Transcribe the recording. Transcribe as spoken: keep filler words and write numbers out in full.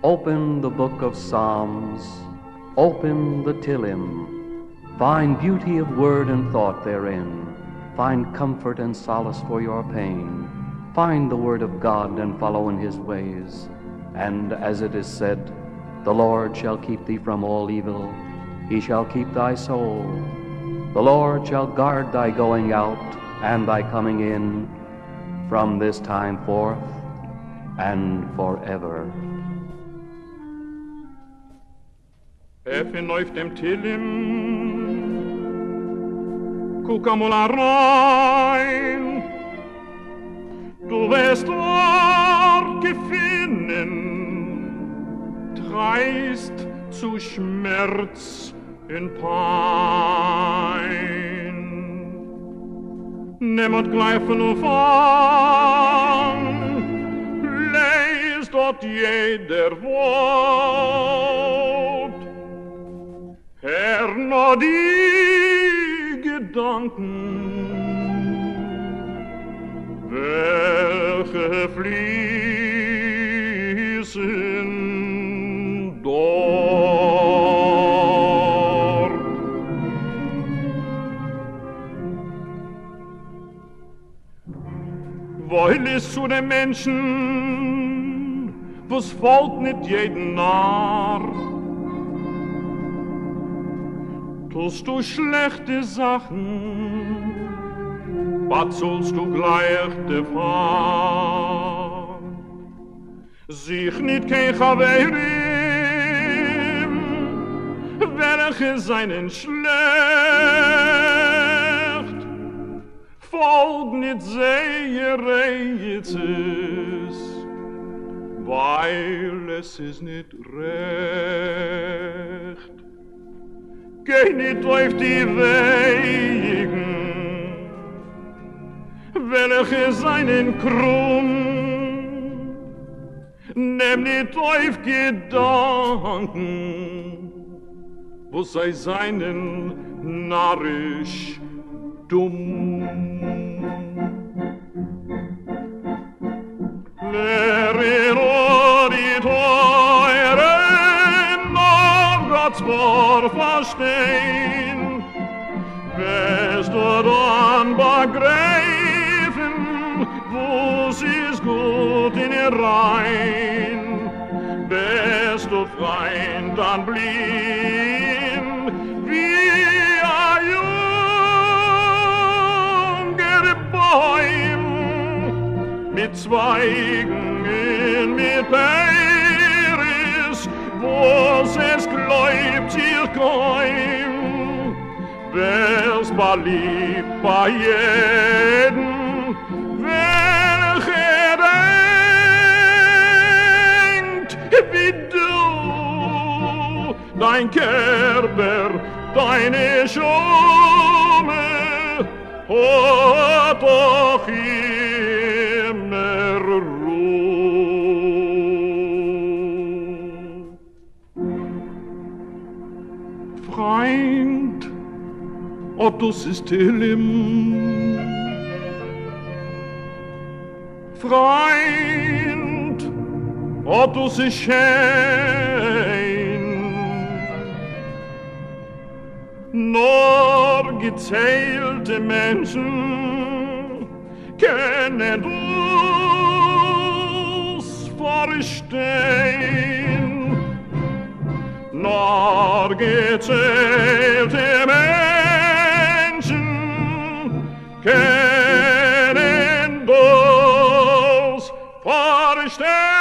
Open the book of Psalms, open the Tillim, find beauty of word and thought therein, find comfort and solace for your pain, find the word of God and follow in his ways. And as it is said, the Lord shall keep thee from all evil, he shall keep thy soul. The Lord shall guard thy going out and thy coming in from this time forth and forever. Öffnen auf dem Tillim, guck einmal rein, du wirst dort gefunden, dreist zu Schmerz und Pein. Niemand gleich von auf an, lest dort jeder Wort, Herr, nur die Gedanken, welche fließen dort. Weil es zu den Menschen, was folgt nicht jeden Narr, tust du schlechte Sachen, batzelst du gleich de Fahr. Sich nicht kein Chaverim, welche seinen schlecht, folg nicht sehr Reizes, weil es ist nicht recht. Geh nicht auf die Wegen, welche seinen krumm, nimm nicht auf Gedanken, wo sei seinen narrisch dumm. Lehre nur die teuren Gotteswort verstehen, wirst du dann begreifen, wo's ist gut in ihr rein. Bist du Freund, dann blieb wie ein junger Bäum mit Zweigen in mit Peris, wo's es gläubt ihr kein. Wer's beliebt bei jedem, welcher denkt wie du, dein Körper, deine Schumme, hat doch immer Ruhe. Freund, ob du es Tillim, Freund, ob du es schein, nur gezählte Menschen können du's verstehen, nur gezählte Menschen können du's verstehen.